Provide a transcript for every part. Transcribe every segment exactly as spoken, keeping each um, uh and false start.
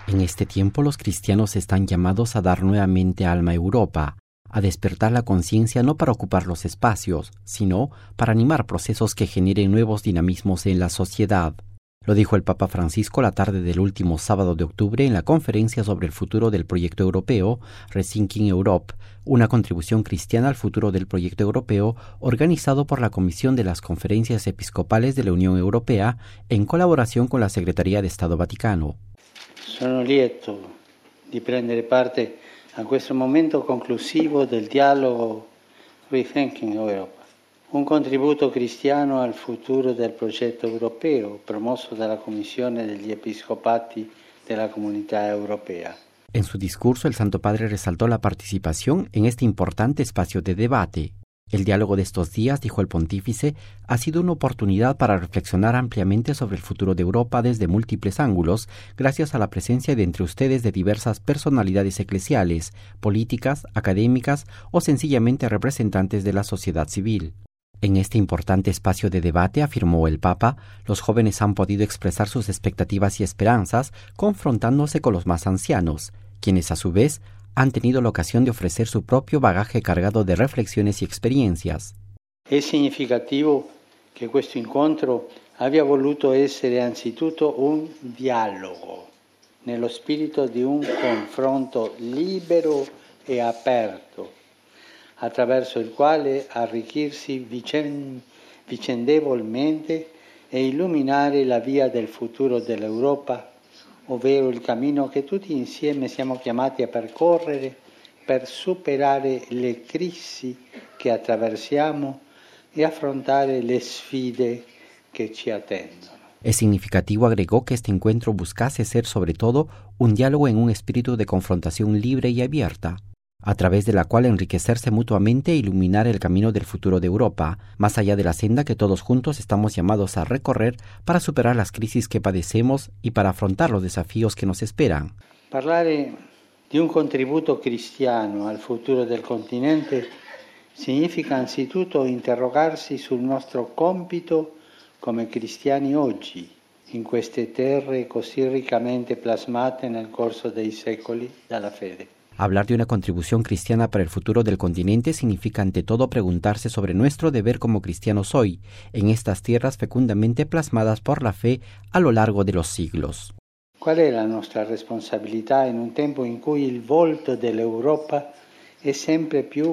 En este tiempo los cristianos están llamados a dar nuevamente alma a Europa, a despertar la conciencia no para ocupar los espacios, sino para animar procesos que generen nuevos dinamismos en la sociedad. Lo dijo el Papa Francisco la tarde del último sábado de octubre en la conferencia sobre el futuro del proyecto europeo, Rethinking Europe, una contribución cristiana al futuro del proyecto europeo organizado por la Comisión de las Conferencias Episcopales de la Unión Europea en colaboración con la Secretaría de Estado Vaticano. Sono lieto di prendere parte a questo momento conclusivo del dialogo Rethinking Europe, un contributo cristiano al futuro del progetto europeo promosso dalla Commissione degli Episcopati della Comunità Europea. En su discurso, el Santo Padre resaltó la participación en este importante espacio de debate. El diálogo de estos días, dijo el pontífice, ha sido una oportunidad para reflexionar ampliamente sobre el futuro de Europa desde múltiples ángulos, gracias a la presencia de entre ustedes de diversas personalidades eclesiales, políticas, académicas o sencillamente representantes de la sociedad civil. En este importante espacio de debate, afirmó el Papa, los jóvenes han podido expresar sus expectativas y esperanzas confrontándose con los más ancianos, quienes a su vez han tenido la ocasión de ofrecer su propio bagaje cargado de reflexiones y experiencias. È significativo che questo incontro abbia voluto essere anzitutto un dialogo, nello spirito di un confronto libero e aperto, attraverso il quale arricchirsi vicend- vicendevolmente e illuminare la via del futuro dell'Europa, ovvero il cammino che tutti insieme siamo chiamati a percorrere per superare le crisi che attraversiamo e affrontare le sfide che ci attendono. Es significativo, agregó, que este encuentro buscase ser sobre todo un diálogo en un espíritu de confrontación libre y abierta, a través de la cual enriquecerse mutuamente e iluminar el camino del futuro de Europa, más allá de la senda que todos juntos estamos llamados a recorrer para superar las crisis que padecemos y para afrontar los desafíos que nos esperan. Parlare di un contributo cristiano al futuro del continente significa anzitutto interrogarsi sul nostro compito come cristiani oggi, in queste terre così riccamente plasmate nel corso dei secoli dalla fede. Hablar de una contribución cristiana para el futuro del continente significa ante todo preguntarse sobre nuestro deber como cristianos hoy, en estas tierras fecundamente plasmadas por la fe a lo largo de los siglos. Qual è la nostra responsabilità in un tempo in cui il volto dell'Europa è sempre più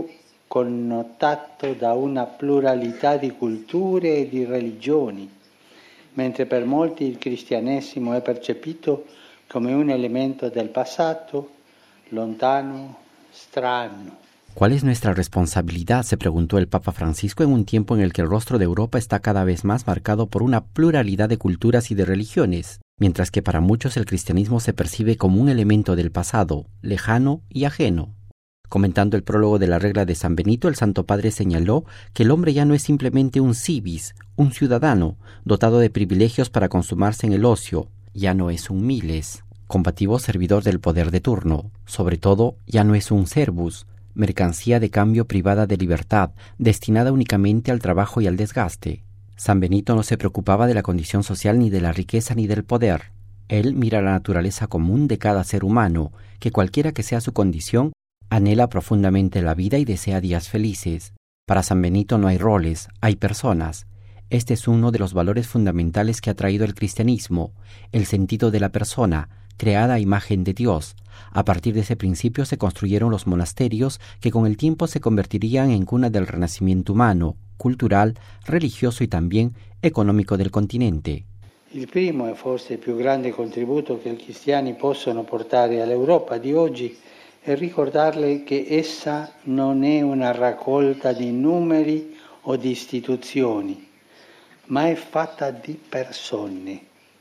connotato da una pluralità di culture e di religioni, mentre per molti il cristianesimo è percepito come un elemento del passato, lontano, strano. ¿Cuál es nuestra responsabilidad?, se preguntó el Papa Francisco en un tiempo en el que el rostro de Europa está cada vez más marcado por una pluralidad de culturas y de religiones, mientras que para muchos el cristianismo se percibe como un elemento del pasado, lejano y ajeno. Comentando el prólogo de la regla de San Benito, el Santo Padre señaló que el hombre ya no es simplemente un civis, un ciudadano, dotado de privilegios para consumarse en el ocio, ya no es un miles, combativo servidor del poder de turno. Sobre todo, ya no es un servus, mercancía de cambio privada de libertad, destinada únicamente al trabajo y al desgaste. San Benito no se preocupaba de la condición social ni de la riqueza ni del poder. Él mira la naturaleza común de cada ser humano, que cualquiera que sea su condición, anhela profundamente la vida y desea días felices. Para San Benito no hay roles, hay personas. Este es uno de los valores fundamentales que ha traído el cristianismo, el sentido de la persona, creada a imagen de Dios. A partir de ese principio se construyeron los monasterios que con el tiempo se convertirían en cuna del renacimiento humano, cultural, religioso y también económico del continente. Il primo e forse il più grande contributo che i cristiani possono portare all'Europa di oggi è ricordarle che essa non è una raccolta di numeri o di istituzioni, ma è fatta di persone.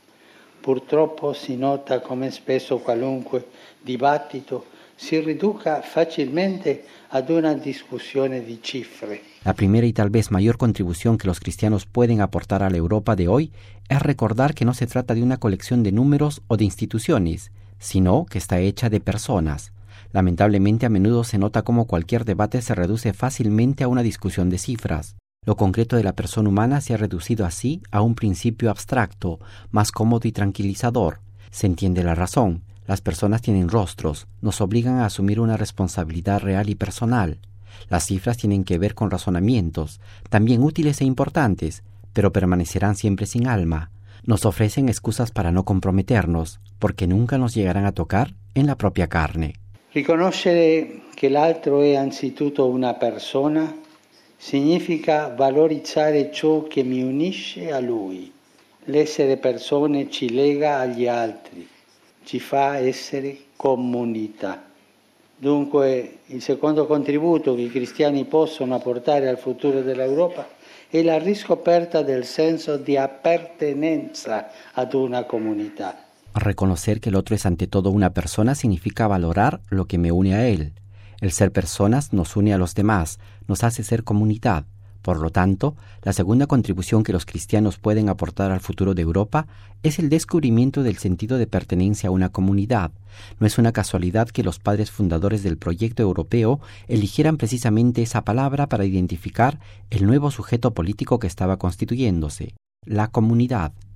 Purtroppo si nota come spesso qualunque dibattito si riduca facilmente ad una discussione di cifre. La primera y tal vez mayor contribución que los cristianos pueden aportar a la Europa de hoy es recordar que no se trata de una colección de números o de instituciones, sino que está hecha de personas. Lamentablemente a menudo se nota cómo cualquier debate se reduce fácilmente a una discusión de cifras. Lo concreto de la persona humana se ha reducido así a un principio abstracto, más cómodo y tranquilizador. Se entiende la razón. Las personas tienen rostros, nos obligan a asumir una responsabilidad real y personal. Las cifras tienen que ver con razonamientos, también útiles e importantes, pero permanecerán siempre sin alma. Nos ofrecen excusas para no comprometernos, porque nunca nos llegarán a tocar en la propia carne. Riconoscere che l'altro è anzitutto una persona significa valorizzare ciò che mi unisce a lui. L'essere persone ci lega agli altri, ci fa essere comunità. Dunque il secondo contributo che i cristiani possono apportare al futuro dell'Europa è la riscoperta del senso di appartenenza ad una comunità. Reconocer que el otro es ante todo una persona significa valorar lo que me une a él. El ser personas nos une a los demás, nos hace ser comunidad. Por lo tanto, la segunda contribución que los cristianos pueden aportar al futuro de Europa es el descubrimiento del sentido de pertenencia a una comunidad. No es una casualidad que los padres fundadores del proyecto europeo eligieran precisamente esa palabra para identificar el nuevo sujeto político que estaba constituyéndose, la comunidad.